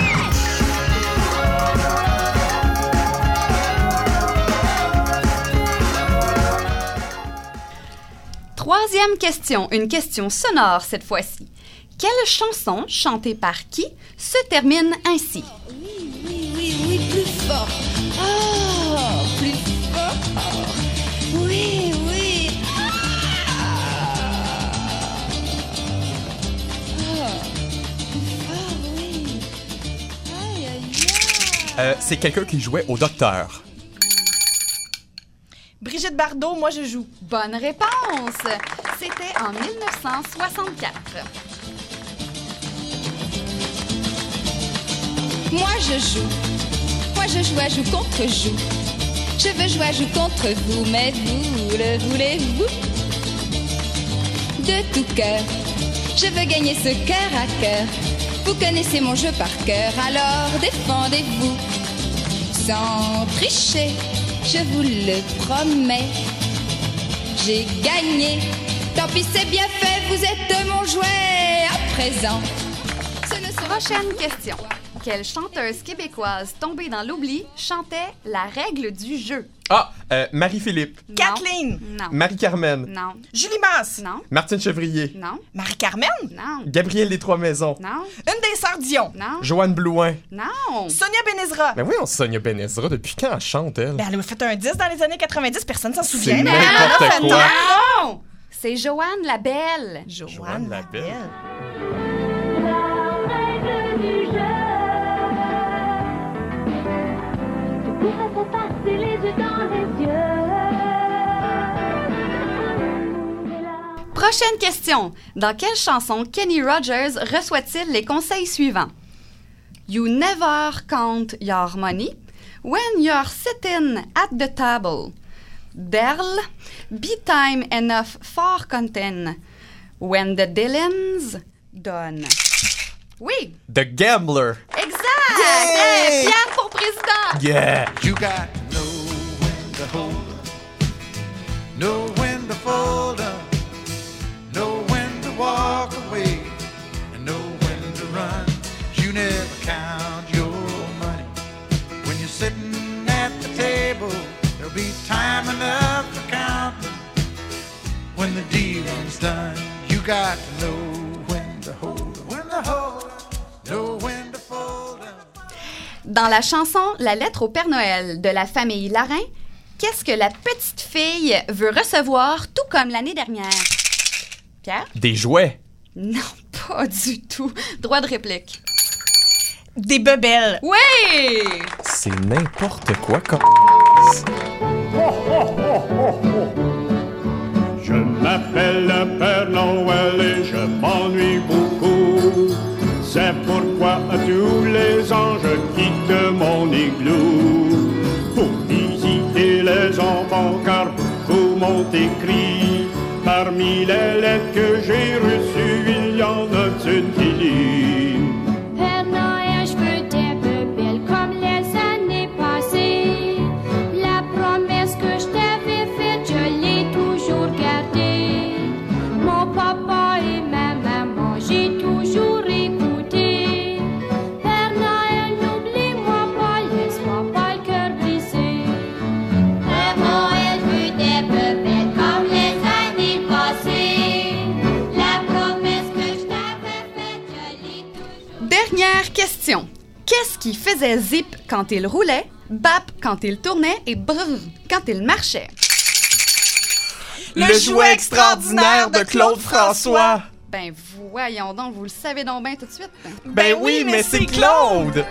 Troisième question, une question sonore cette fois-ci. Quelle chanson, chantée par qui, se termine ainsi? Oui, plus fort. Oh, plus fort. Oui. C'est quelqu'un qui jouait au docteur. Brigitte Bardot, moi je joue. Bonne réponse! C'était en 1964. Moi je joue à joue contre joue. Je veux jouer à joue contre vous, mais vous le voulez-vous? De tout cœur, je veux gagner ce cœur à cœur. Vous connaissez mon jeu par cœur, alors défendez-vous. Sans tricher, je vous le promets. J'ai gagné, tant pis c'est bien fait, vous êtes mon jouet à présent. Prochaine question. Quelle chanteuse québécoise tombée dans l'oubli chantait la règle du jeu? Marie-Philippe. Kathleen. Non. Marie-Carmen. Non. Julie Masse. Non. Martine Chevrier. Non. Marie-Carmen. Non. Gabrielle des Trois-Maisons. Non. Une des sœurs Dion. Non. Joanne Blouin. Non. Sonia Benezra. Mais oui, on Sonia Benezra, depuis quand elle chante, elle? Ben, elle a fait un 10 dans les années 90, personne s'en C'est souvient. n'importe quoi. Non. C'est Joanne la Belle. Joanne la Belle. Passer les yeux dans les yeux. Prochaine question. Dans quelle chanson Kenny Rogers reçoit-il les conseils suivants? You never count your money when you're sitting at the table. Derl, be time enough for content when the Dylans done. Oui. The Gambler. Exact. Hey, Pierre pour président. Yeah. You got to know when to hold up, know when to fold up, know when to walk away, and know when to run. You never count your money when you're sitting at the table. There'll be time enough for counting when the dealing's done. You got to know when to hold up, when to hold up, know when to fold up. Dans la chanson La lettre au Père Noël de la famille Larin, qu'est-ce que la petite fille veut recevoir tout comme l'année dernière? Pierre? Des jouets. Non, pas du tout. Droit de réplique. Des bebelles. Oui! C'est n'importe quoi comme... Je m'appelle le Père Noël et je m'ennuie beaucoup. C'est pourquoi tous les ans je quitte mon igloo pour visiter les enfants car beaucoup m'ont écrit. Parmi les lettres que j'ai reçues, il y en a une qui lit. Père Noël, je veux des bebelles comme les années passées. La promesse que je t'avais faite, je l'ai toujours gardée. Mon papa et ma maman, j'ai toujours écouté. Père Noël, n'oublie-moi pas, laisse-moi pas le cœur brisé. Père Noël, je veux des bebelles comme les années passées. La promesse que je t'avais faite, je l'ai toujours... Dernière question. Qu'est-ce qui faisait zip quand il roulait, bap quand il tournait et brrr quand il marchait? Le jouet extraordinaire de Claude François. Ben voyons donc, vous le savez donc bien tout de suite. Ben oui, mais c'est Claude.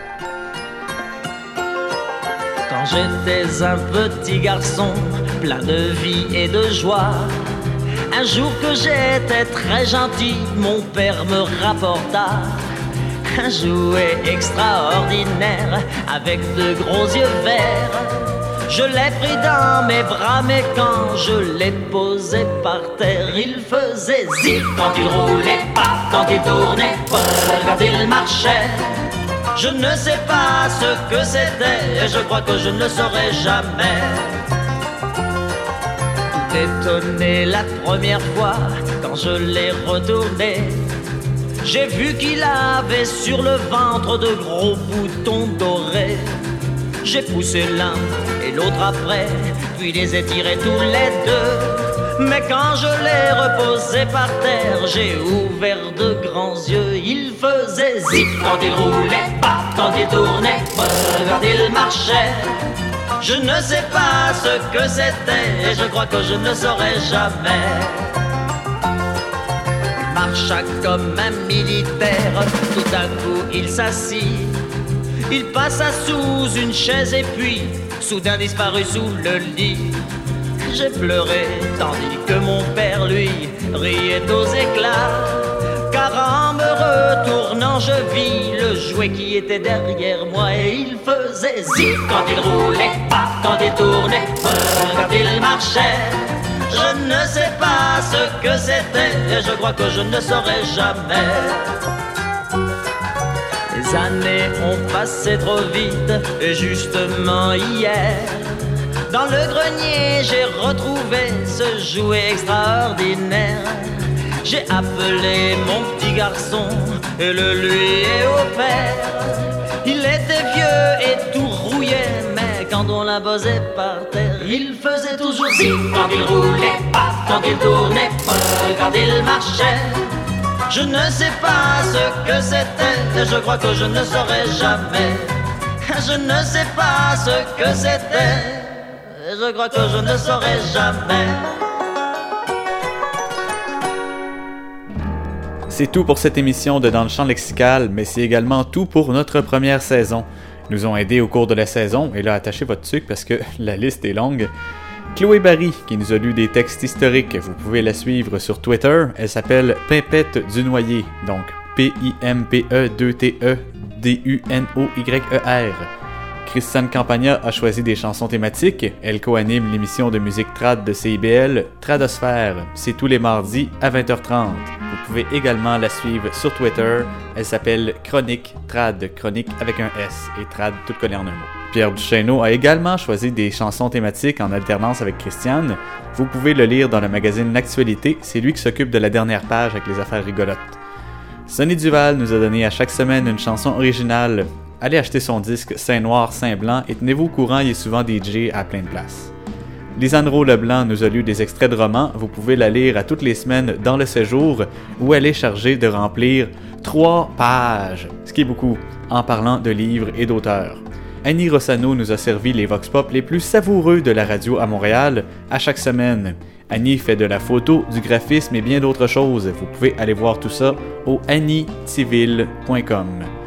Quand j'étais un petit garçon, plein de vie et de joie, un jour que j'étais très gentil, mon père me rapporta un jouet extraordinaire avec de gros yeux verts. Je l'ai pris dans mes bras, mais quand je l'ai posé par terre, il faisait zip quand il roulait, pas quand il tournait, quand il marchait. Je ne sais pas ce que c'était, et je crois que je ne le saurai jamais. Tout étonné la première fois, quand je l'ai retourné, j'ai vu qu'il avait sur le ventre de gros boutons dorés. J'ai poussé l'un et l'autre après, puis les ai tirés tous les deux. Mais quand je l'ai reposé par terre, j'ai ouvert de grands yeux. Il faisait zip quand il roulait, pas quand il tournait, quand il marchait. Je ne sais pas ce que c'était, et je crois que je ne saurai jamais. Il marcha comme un militaire, tout d'un coup il s'assit. Il passa sous une chaise et puis soudain disparut sous le lit. J'ai pleuré tandis que mon père lui riait aux éclats. Car en me retournant je vis le jouet qui était derrière moi. Et il faisait zip quand il roulait, pas quand il tournait, quand il marchait. Je ne sais pas ce que c'était et je crois que je ne saurai jamais. Les années ont passé trop vite et justement hier, dans le grenier j'ai retrouvé ce jouet extraordinaire. J'ai appelé mon petit garçon et le lui ai offert. Il était vieux et tout rouillé, mais quand on la posait par terre. Il faisait toujours si quand il roulait pas, quand il tournait pas, quand il marchait. Je ne sais pas ce que c'était, je crois que je ne saurais jamais. Je ne sais pas ce que c'était, je crois que je ne saurais jamais. C'est tout pour cette émission de Dans le champ lexical, mais c'est également tout pour notre première saison. Nous ont aidés au cours de la saison, et là, attachez votre sucre parce que la liste est longue. Chloé Barry, qui nous a lu des textes historiques, vous pouvez la suivre sur Twitter. Elle s'appelle Pimpette Dunoyer, donc P-I-M-P-E-2-T-E-D-U-N-O-Y-E-R. Christiane Campagna a choisi des chansons thématiques. Elle co-anime l'émission de musique trad de CIBL, Tradosphère. C'est tous les mardis à 20h30. Vous pouvez également la suivre sur Twitter. Elle s'appelle Chronique Trad, chronique avec un S et trad tout collé en un mot. Pierre Duchesneau a également choisi des chansons thématiques en alternance avec Christiane. Vous pouvez le lire dans le magazine L'Actualité. C'est lui qui s'occupe de la dernière page avec les affaires rigolotes. Sonny Duval nous a donné à chaque semaine une chanson originale. Allez acheter son disque Saint-Noir, Saint-Blanc et tenez-vous au courant, il est souvent DJ à plein de places. Lisandro Leblanc nous a lu des extraits de romans. Vous pouvez la lire à toutes les semaines dans Le Séjour, où elle est chargée de remplir 3 pages, ce qui est beaucoup, en parlant de livres et d'auteurs. Annie Rossano nous a servi les vox pop les plus savoureux de la radio à Montréal à chaque semaine. Annie fait de la photo, du graphisme et bien d'autres choses. Vous pouvez aller voir tout ça au anniecivil.com.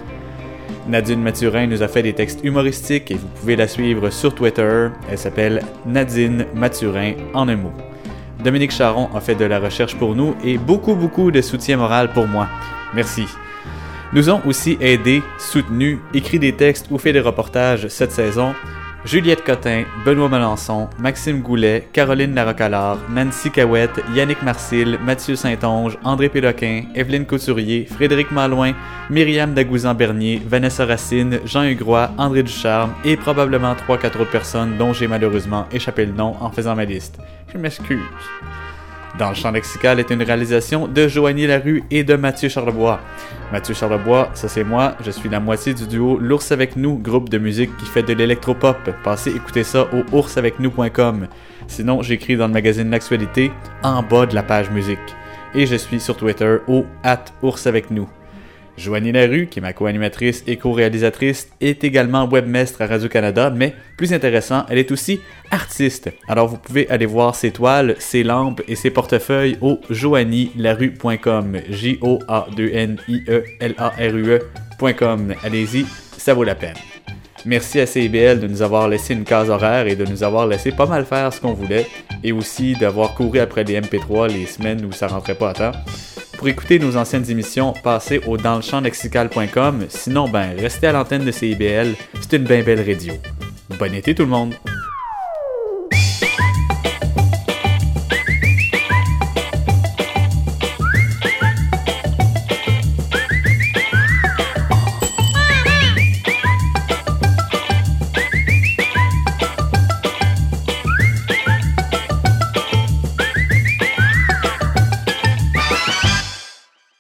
Nadine Mathurin nous a fait des textes humoristiques et vous pouvez la suivre sur Twitter. Elle s'appelle Nadine Mathurin en un mot. Dominique Charon a fait de la recherche pour nous et beaucoup de soutien moral pour moi. Merci. Nous ont aussi aidés, soutenus, écrit des textes ou fait des reportages cette saison Juliette Cotin, Benoît Melançon, Maxime Goulet, Caroline Larocalard, Nancy Cahouette, Yannick Marcil, Mathieu Saint-Onge, André Péloquin, Evelyne Couturier, Frédéric Malouin, Myriam Dagouzan-Bernier, Vanessa Racine, Jean Hugrois, André Ducharme et probablement 3-4 autres personnes dont j'ai malheureusement échappé le nom en faisant ma liste. Je m'excuse. Dans le champ lexical est une réalisation de Joanie Larue et de Mathieu Charlebois. Mathieu Charlebois, ça c'est moi, je suis la moitié du duo L'Ours avec nous, groupe de musique qui fait de l'électropop. Passez écouter ça au oursavecnous.com. Sinon, j'écris dans le magazine L'Actualité, en bas de la page musique. Et je suis sur Twitter au @oursavecnous. Joanie Larue, qui est ma co-animatrice et co-réalisatrice, est également webmestre à Radio-Canada, mais plus intéressant, elle est aussi artiste. Alors vous pouvez aller voir ses toiles, ses lampes et ses portefeuilles au joannielarue.com. JOANIELARUE.com. Allez-y, ça vaut la peine. Merci à CIBL de nous avoir laissé une case horaire et de nous avoir laissé pas mal faire ce qu'on voulait, et aussi d'avoir couru après les MP3 les semaines où ça rentrait pas à temps. Pour écouter nos anciennes émissions, passez au dansleschampslexical.com. Sinon, restez à l'antenne de CIBL. C'est une bien belle radio. Bon été tout le monde!